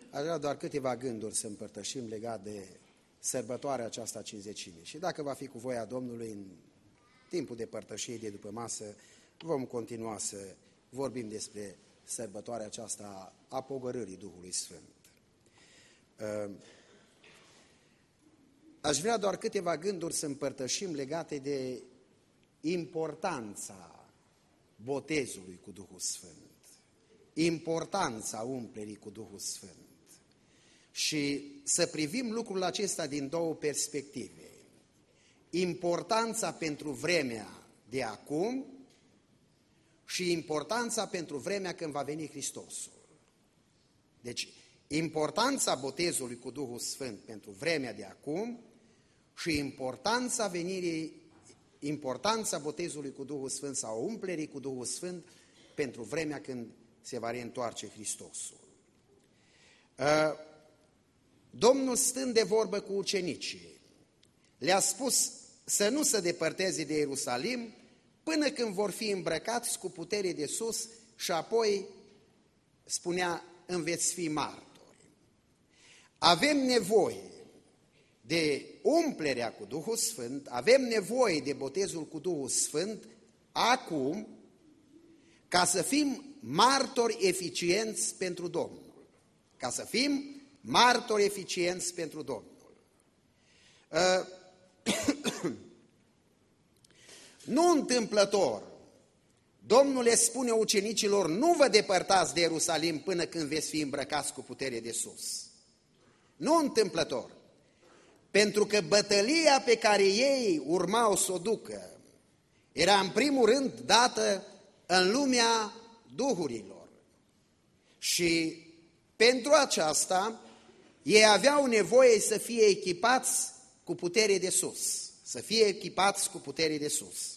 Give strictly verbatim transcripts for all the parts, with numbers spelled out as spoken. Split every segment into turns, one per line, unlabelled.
aș vrea doar câteva gânduri să împărtășim legat de sărbătoarea aceasta cincizecime. Și dacă va fi cu voia Domnului în timpul de părtășie de după masă, vom continua să vorbim despre sărbătoarea aceasta a pogorârii Duhului Sfânt. Aș vrea doar câteva gânduri să împărtășim legate de importanța botezului cu Duhul Sfânt, importanța umplerii cu Duhul Sfânt și să privim lucrul acesta din două perspective. Importanța pentru vremea de acum și importanța pentru vremea când va veni Hristosul. Deci, importanța botezului cu Duhul Sfânt pentru vremea de acum și importanța venirii, importanța botezului cu Duhul Sfânt sau umplerii cu Duhul Sfânt pentru vremea când se va reîntoarce Hristosul. Domnul, stând de vorbă cu ucenicii, le-a spus să nu se depărteze de Ierusalim până când vor fi îmbrăcați cu putere de sus și apoi spunea, îmi veți fi martori. Avem nevoie de umplerea cu Duhul Sfânt, avem nevoie de botezul cu Duhul Sfânt acum ca să fim martori eficienți pentru Domnul. Ca să fim martori eficienți pentru Domnul. Nu întâmplător, Domnul le spune ucenicilor, nu vă depărtați de Ierusalim până când veți fi îmbrăcați cu putere de sus. Nu întâmplător, pentru că bătălia pe care ei urmau să o ducă era în primul rând dată în lumea duhurilor. Și pentru aceasta ei aveau nevoie să fie echipați cu putere de sus, să fie echipați cu putere de sus.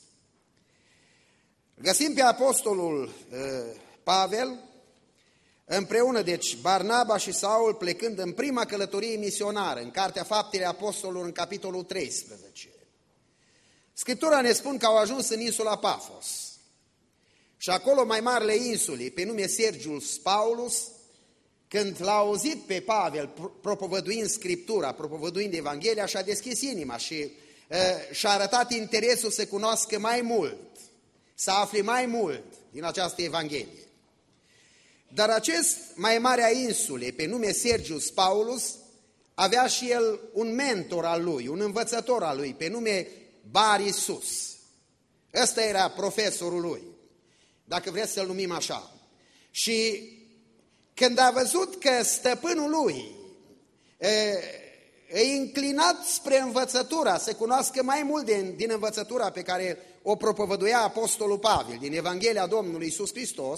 Găsim pe apostolul uh, Pavel, împreună, deci, Barnaba și Saul plecând în prima călătorie misionară, în Cartea Faptele Apostolilor, în capitolul treisprezece. Scriptura ne spune că au ajuns în insula Pafos. Și acolo mai marele insulii, pe nume Sergius Paulus, când l-a auzit pe Pavel propovăduind Scriptura, propovăduind Evanghelia, și-a deschis inima și uh, și-a arătat interesul să cunoască mai mult, să afle mai mult din această Evanghelie. Dar acest mai mare a insulei, pe nume Sergius Paulus, avea și el un mentor al lui, un învățător al lui, pe nume Bar Iisus. Ăsta era profesorul lui, dacă vreți să-l numim așa. Și când a văzut că stăpânul lui e, e inclinat spre învățătura, să cunoască mai mult din, din învățătura pe care o propovăduia apostolul Pavel, din Evanghelia Domnului Iisus Hristos,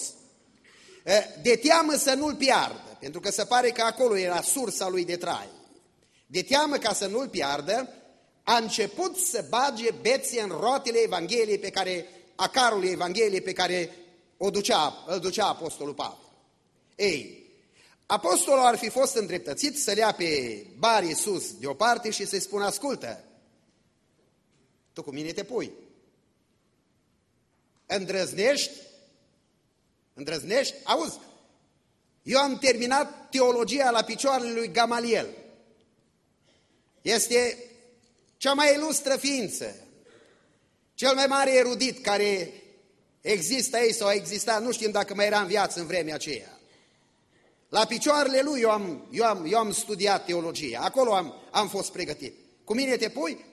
de teamă să nu-l piardă, pentru că se pare că acolo era sursa lui de trai. De teamă ca să nu-l piardă, a început să bage bețe în rotile Evangheliei pe care, a carului Evangheliei pe care o ducea, îl ducea apostolul Pavel. Ei, apostolul ar fi fost îndreptățit să lea pe Bar Iisus deoparte și să-i spună, ascultă, tu cu mine te pui, îndrăznești, îndrăznești, auzi, eu am terminat teologia la picioarele lui Gamaliel, este cea mai ilustră ființă, cel mai mare erudit care există aici sau a existat, nu știm dacă mai era în viață în vremea aceea. La picioarele lui eu am, eu am, eu am studiat teologia, acolo am, am fost pregătit. Cu mine te pui?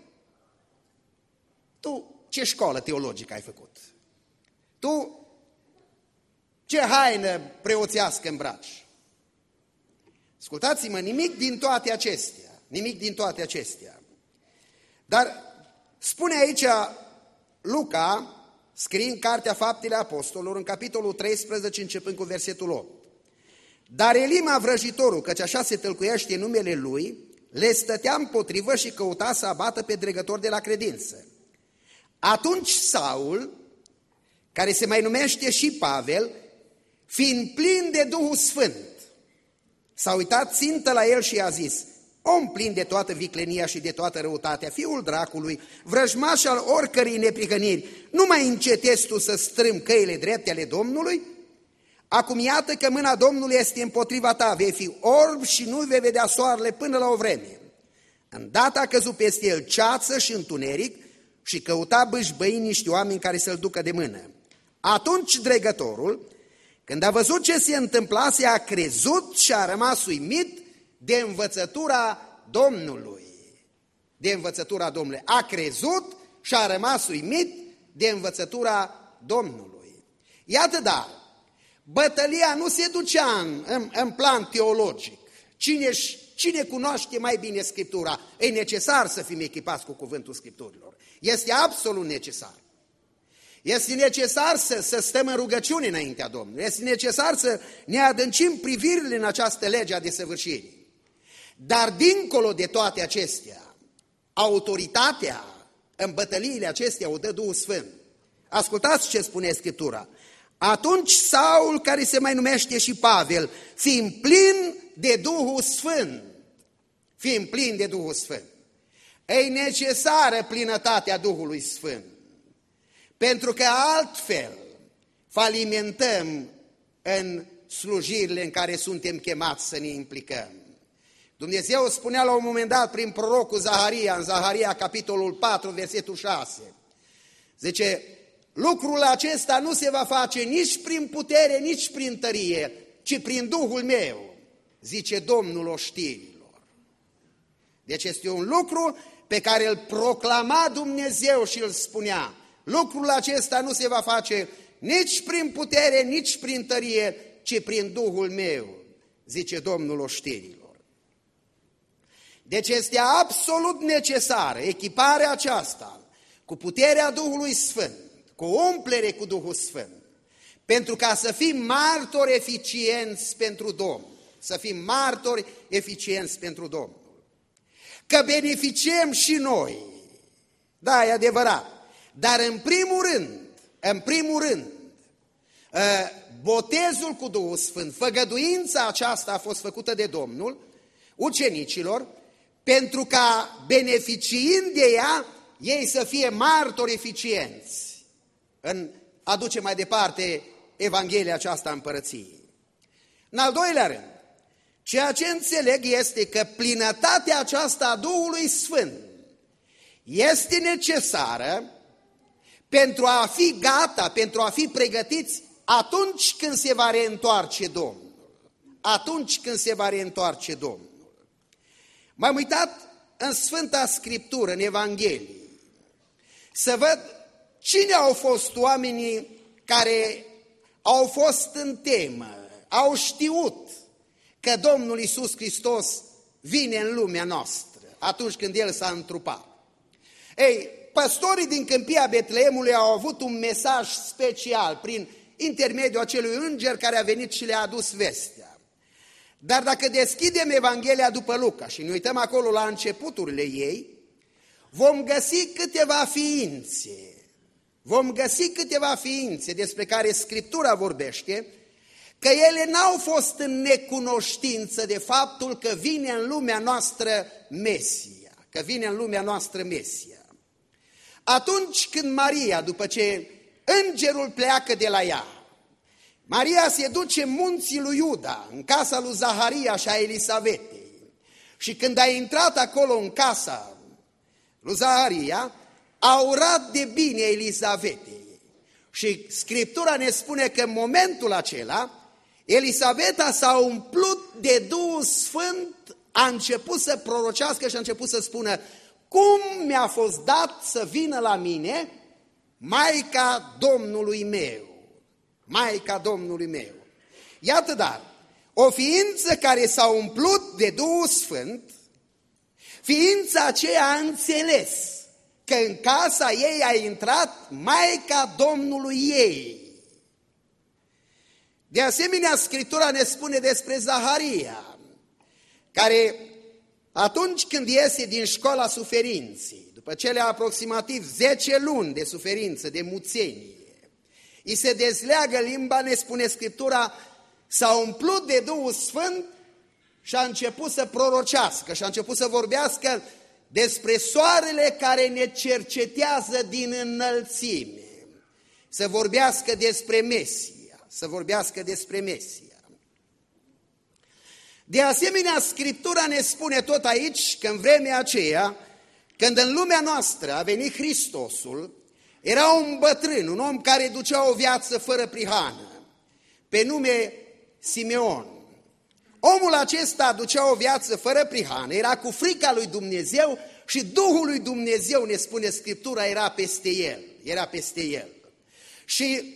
Tu ce școală teologică ai făcut? Tu ce haină preoțească îmbraci? Ascultați-mă, nimic din toate acestea, nimic din toate acestea. Dar spune aici Luca, scrie în Cartea Faptele Apostolilor, în capitolul treisprezece, începând cu versetul opt. Dar Elima vrăjitorul, căci așa se tălcuiește numele lui, le stătea împotrivă și căuta să abată pe dregători de la credință. Atunci Saul, care se mai numește și Pavel, fiind plin de Duhul Sfânt, s-a uitat țintă la el și i-a zis, om plin de toată viclenia și de toată răutatea, fiul dracului, vrăjmaș al oricărei neprihăniri, nu mai încetezi tu să strâmbi căile drepte ale Domnului? Acum iată că mâna Domnului este împotriva ta, vei fi orb și nu vei vedea soarele până la o vreme. Îndată a căzut peste el ceață și întuneric și căuta bâșbăi niște oameni care să-l ducă de mână. Atunci dregătorul, când a văzut ce se întâmplase, a crezut și a rămas uimit de învățătura Domnului. De învățătura Domnului. A crezut și a rămas uimit de învățătura Domnului. Iată, dar, bătălia nu se ducea în, în, în plan teologic. Cine, cine cunoaște mai bine Scriptura? E necesar să fim echipați cu cuvântul Scripturilor. Este absolut necesar. Este necesar să, să stăm în rugăciune înaintea Domnului. Este necesar să ne adâncim privirile în această lege a desăvârșirii. Dar dincolo de toate acestea, autoritatea în bătăliile acestea o dă Duhul Sfânt. Ascultați ce spune Scriptura. Atunci Saul, care se mai numește și Pavel, fiind plin de Duhul Sfânt, fiind plin de Duhul Sfânt, e necesară plinătatea Duhului Sfânt, pentru că altfel falimentăm în slujirile în care suntem chemați să ne implicăm. Dumnezeu spunea la un moment dat prin prorocul Zaharia, în Zaharia capitolul patru, versetul șase, zice, lucrul acesta nu se va face nici prin putere, nici prin tărie, ci prin Duhul meu, zice Domnul oștirilor. Deci este un lucru pe care îl proclama Dumnezeu și îl spunea. Lucrul acesta nu se va face nici prin putere, nici prin tărie, ci prin Duhul meu, zice Domnul oștirilor. Deci este absolut necesară echiparea aceasta cu puterea Duhului Sfânt, cu umplere cu Duhul Sfânt, pentru ca să fim martori eficienți pentru Domnul, să fim martori eficienți pentru Domnul. Că beneficiem și noi, da, e adevărat, dar în primul rând, în primul rând, botezul cu Duhul Sfânt, făgăduința aceasta a fost făcută de Domnul ucenicilor, pentru ca beneficiind de ea, ei să fie martori eficienți în aduce mai departe Evanghelia aceasta a împărăției. În al doilea rând, ceea ce înțeleg este că plinătatea aceasta a Duhului Sfânt este necesară pentru a fi gata, pentru a fi pregătiți atunci când se va reîntoarce Domnul. Atunci când se va reîntoarce Domnul. M-am uitat în Sfânta Scriptură, în Evanghelie, să văd cine au fost oamenii care au fost în temă, au știut că Domnul Iisus Hristos vine în lumea noastră atunci când El s-a întrupat. Ei, păstorii din câmpia Betleemului au avut un mesaj special prin intermediul acelui înger care a venit și le-a adus vestea. Dar dacă deschidem Evanghelia după Luca și ne uităm acolo la începuturile ei, vom găsi câteva ființe, vom găsi câteva ființe despre care Scriptura vorbește, că ele n-au fost în necunoștință de faptul că vine în lumea noastră Mesia, că vine în lumea noastră Mesia. Atunci când Maria, după ce îngerul pleacă de la ea, Maria se duce în munții lui Iuda, în casa lui Zaharia și a Elisavetei. Și când a intrat acolo în casa lui Zaharia, a urat de bine Elisavetei. Și Scriptura ne spune că în momentul acela, Elisaveta s-a umplut de Duhul Sfânt, a început să prorocească și a început să spună, cum mi-a fost dat să vină la mine Maica Domnului meu. Maica Domnului meu. Iată dar, o ființă care s-a umplut de Duhul Sfânt, ființa aceea a înțeles că în casa ei a intrat Maica Domnului ei. De asemenea, Scriptura ne spune despre Zaharia, care atunci când iese din școala suferinței, după cele aproximativ zece luni de suferință, de muțenie, îi se dezleagă limba, ne spune Scriptura, s-a umplut de Duhul Sfânt și a început să prorocească și a început să vorbească despre soarele care ne cercetează din înălțime, să vorbească despre Mesia, să vorbească despre Mesia. De asemenea, Scriptura ne spune tot aici că în vremea aceea, când în lumea noastră a venit Hristosul, era un bătrân, un om care ducea o viață fără prihană, pe nume Simeon. Omul acesta ducea o viață fără prihană, era cu frica lui Dumnezeu și Duhul lui Dumnezeu, ne spune Scriptura, era peste el. Era peste el. Și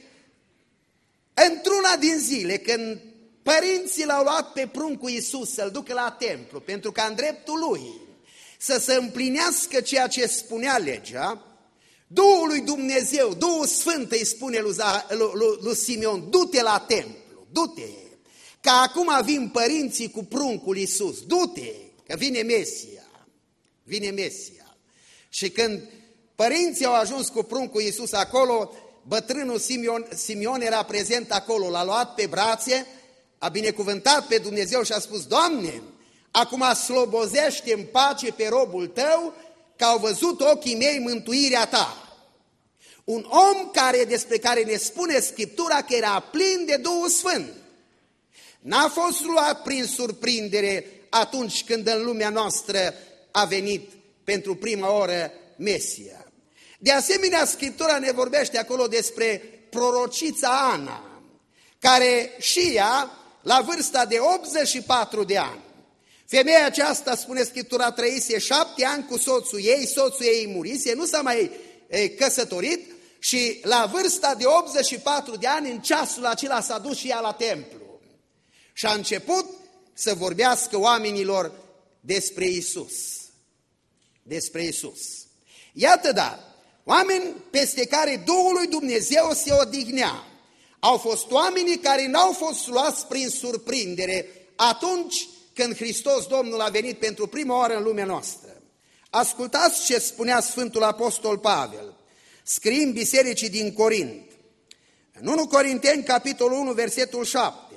într-una din zile, când părinții l-au luat pe pruncul Iisus să-l ducă la templu, pentru ca în dreptul lui să se împlinească ceea ce spunea legea, Duhul lui Dumnezeu, Duhul Sfânt îi spune lui, lui, lui Simeon, du-te la templu, du-te, că acum vin părinții cu pruncul Iisus, du-te, că vine Mesia, vine Mesia. Și când părinții au ajuns cu pruncul Iisus acolo, bătrânul Simeon, Simeon era prezent acolo, l-a luat pe brațe, a binecuvântat pe Dumnezeu și a spus, Doamne, acum slobozește în pace pe robul tău, că au văzut ochii mei mântuirea ta. Un om care, despre care ne spune Scriptura că era plin de Duhul Sfânt. N-a fost luat prin surprindere atunci când în lumea noastră a venit pentru prima oră Mesia. De asemenea, Scriptura ne vorbește acolo despre prorocița Ana, care și ea, la vârsta de optzeci și patru de ani, femeia aceasta, spune Scriptura, trăise șapte ani cu soțul ei, soțul ei murise, nu s-a mai e, căsătorit și la vârsta de optzeci și patru de ani, în ceasul acela s-a dus și ea la templu. Și a început să vorbească oamenilor despre Iisus. Despre Iisus. Iată, dar, oameni peste care Duhul lui Dumnezeu se odihnea. Au fost oamenii care n-au fost luați prin surprindere atunci când Hristos Domnul a venit pentru prima oară în lumea noastră. Ascultați ce spunea Sfântul Apostol Pavel, scriind bisericii din Corint. În întâi Corinteni, capitolul unu, versetul șapte,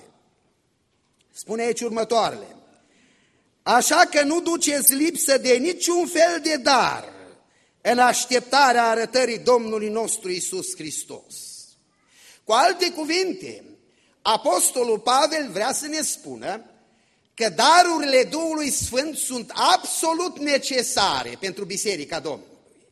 spune aici următoarele. Așa că nu duceți lipsă de niciun fel de dar în așteptarea arătării Domnului nostru Iisus Hristos. Cu alte cuvinte, Apostolul Pavel vrea să ne spună că darurile Duhului Sfânt sunt absolut necesare pentru Biserica Domnului.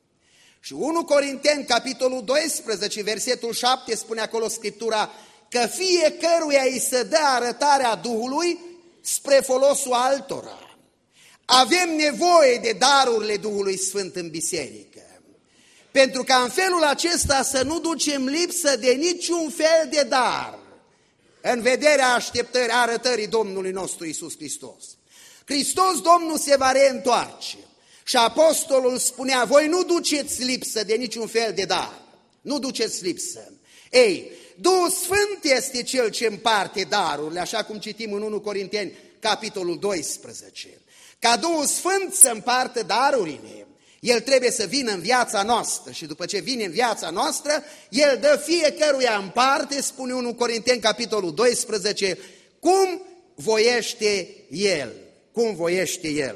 Și întâi Corinteni, capitolul doisprezece, versetul șapte, spune acolo Scriptura că fiecăruia îi se dă arătarea Duhului spre folosul altora. Avem nevoie de darurile Duhului Sfânt în biserică, pentru ca în felul acesta să nu ducem lipsă de niciun fel de dar în vederea așteptării, arătării Domnului nostru Iisus Hristos. Hristos Domnul se va reîntoarce și apostolul spunea, voi nu duceți lipsă de niciun fel de dar, nu duceți lipsă. Ei, Duhul Sfânt este Cel ce împarte darurile, așa cum citim în întâi Corinteni, capitolul doisprezece. Ca Duhul Sfânt să împartă darurile, El trebuie să vină în viața noastră și după ce vine în viața noastră, El dă fiecăruia în parte, spune întâi Corinteni, capitolul doisprezece, cum voiește El, cum voiește El.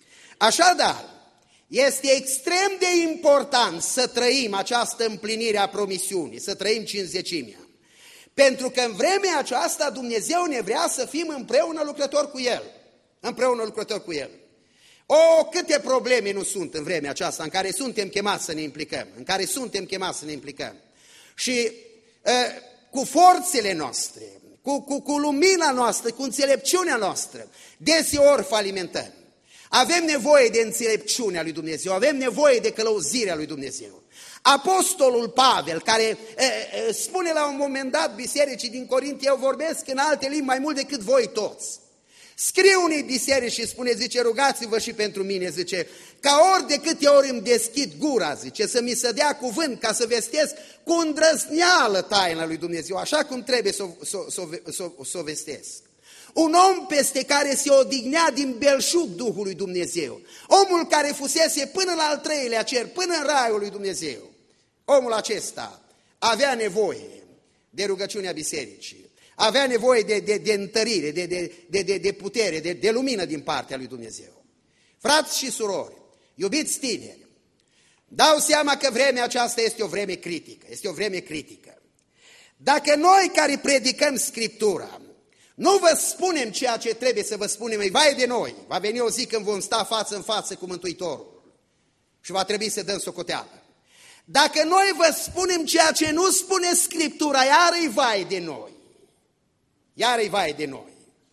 Așadar, este extrem de important să trăim această împlinire a promisiunii, să trăim cincizecimea. Pentru că în vremea aceasta Dumnezeu ne vrea să fim împreună lucrători cu El. Împreună lucrători cu El. O, câte probleme nu sunt în vremea aceasta în care suntem chemați să ne implicăm, în care suntem chemați să ne implicăm. Și uh, cu forțele noastre, cu, cu, cu lumina noastră, cu înțelepciunea noastră, deseori falimentăm. Avem nevoie de înțelepciunea lui Dumnezeu, avem nevoie de călăuzirea lui Dumnezeu. Apostolul Pavel, care e, e, spune la un moment dat bisericii din Corint, eu vorbesc în alte limbi mai mult decât voi toți. Scrie unei biserici și spune, zice, rugați-vă și pentru mine, zice, ca ori de câte ori îmi deschid gura, zice, să mi se dea cuvânt ca să vestesc cu îndrăzneală taina lui Dumnezeu, așa cum trebuie să o vestesc. Un om peste care se odihnea din belșug Duhul lui Dumnezeu, omul care fusese până la al treilea cer, până în raiul lui Dumnezeu, omul acesta avea nevoie de rugăciunea bisericii. Avea nevoie de, de, de întărire, de, de, de, de, de putere, de, de lumină din partea lui Dumnezeu. Frați și surori, iubiți tineri, dau seama că vremea aceasta este o vreme critică, este o vreme critică. Dacă noi care predicăm Scriptura nu vă spunem ceea ce trebuie să vă spunem, ei, vai de noi, va veni o zi când vom sta față în față cu Mântuitorul și va trebui să dăm socoteală. Dacă noi vă spunem ceea ce nu spune Scriptura, iar-i vai de noi. Iar-i vai de noi.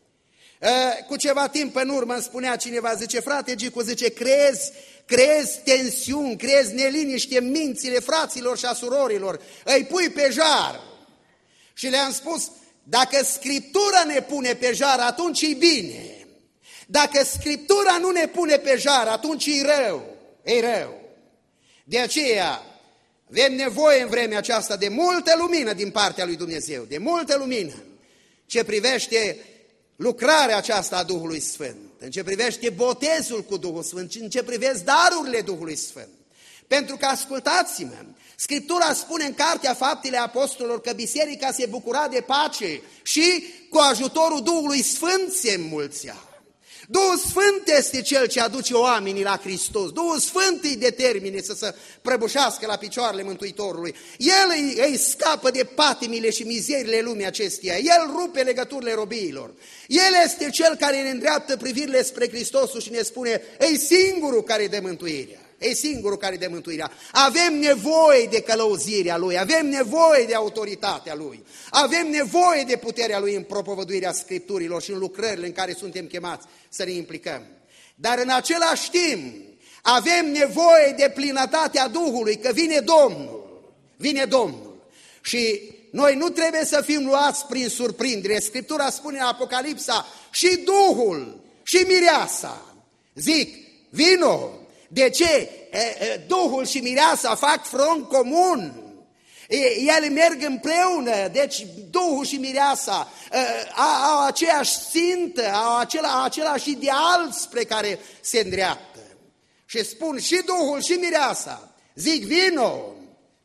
Cu ceva timp în urmă îmi spunea cineva, zice, frate Gicu, zice, creezi, creezi tensiuni, creezi neliniște în mințile fraților și a surorilor, îi pui pe jar. Și le-am spus, dacă Scriptura ne pune pe jar, atunci e bine. Dacă Scriptura nu ne pune pe jar, atunci e rău, e rău. De aceea avem nevoie în vremea aceasta de multă lumină din partea lui Dumnezeu, de multă lumină ce privește lucrarea aceasta a Duhului Sfânt, în ce privește botezul cu Duhul Sfânt, în ce privește darurile Duhului Sfânt. Pentru că, ascultați-mă, Scriptura spune în Cartea Faptele Apostolilor că biserica se bucura de pace și cu ajutorul Duhului Sfânt se înmulțea. Duhul Sfânt este Cel ce aduce oamenii la Hristos. Duhul Sfânt îi determine să se prăbușească la picioarele Mântuitorului. El îi, îi scapă de patimile și mizerile lumii acesteia. El rupe legăturile robiilor. El este Cel care ne îndreaptă privirile spre Hristosul și ne spune, e singurul care dă mântuirea. E singurul care dă mântuirea. Avem nevoie de călăuzirea Lui, avem nevoie de autoritatea Lui, avem nevoie de puterea Lui în propovăduirea Scripturilor și în lucrările în care suntem chemați să ne implicăm. Dar în același timp avem nevoie de plinătatea Duhului, că vine Domnul, vine Domnul. Și noi nu trebuie să fim luați prin surprindere. Scriptura spune în Apocalipsa, și Duhul și mireasa zic, vino. De ce? Duhul și mireasa fac front comun. Ele merg împreună, deci Duhul și mireasa au aceeași țintă, au acela, același ideal spre care se îndreaptă. Și spun și Duhul și mireasa, zic vino.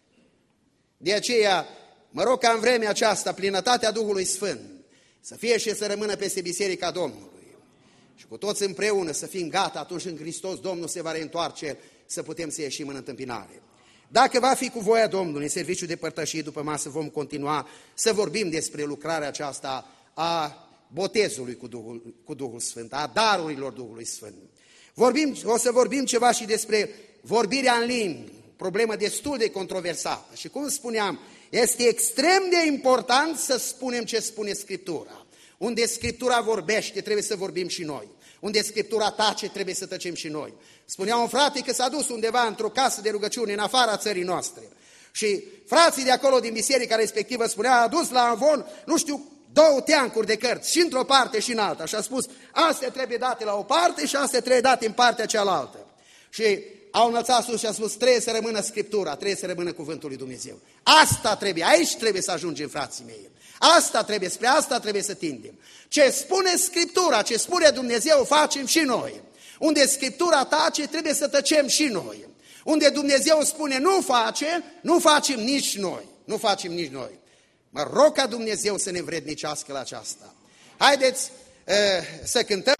De aceea, mă rog ca în vremea aceasta, plinătatea Duhului Sfânt să fie și să rămână peste Biserica Domnului. Și cu toți împreună să fim gata, atunci în Hristos Domnul se va reîntoarce, să putem să ieșim în întâmpinare. Dacă va fi cu voia Domnului, în serviciul de părtășie după masă vom continua să vorbim despre lucrarea aceasta a botezului cu Duhul, cu Duhul Sfânt, a darurilor Duhului Sfânt. Vorbim, o să vorbim ceva și despre vorbirea în limbi, problemă destul de controversată. Și cum spuneam, este extrem de important să spunem ce spune Scriptura. Unde Scriptura vorbește, trebuie să vorbim și noi. Unde Scriptura tace, trebuie să tăcem și noi. Spunea un frate că s-a dus undeva într-o casă de rugăciune în afara țării noastre. Și frații de acolo din biserica respectivă spunea, a adus la Avon, nu știu, două teancuri de cărți, și într-o parte și în alta. Și a spus, astea trebuie date la o parte și astea trebuie date în partea cealaltă. Și au înălțat sus și a spus, trebuie să rămână Scriptura, trebuie să rămână cuvântul lui Dumnezeu. Asta trebuie, aici trebuie să ajungem, frații mei. Asta trebuie, spre asta trebuie să tindem. Ce spune Scriptura, ce spune Dumnezeu, facem și noi. Unde Scriptura tace, trebuie să tăcem și noi. Unde Dumnezeu spune nu face, nu facem nici noi. Nu facem nici noi. Mă rog ca Dumnezeu să ne învrednicească la aceasta. Haideți uh, să cântăm.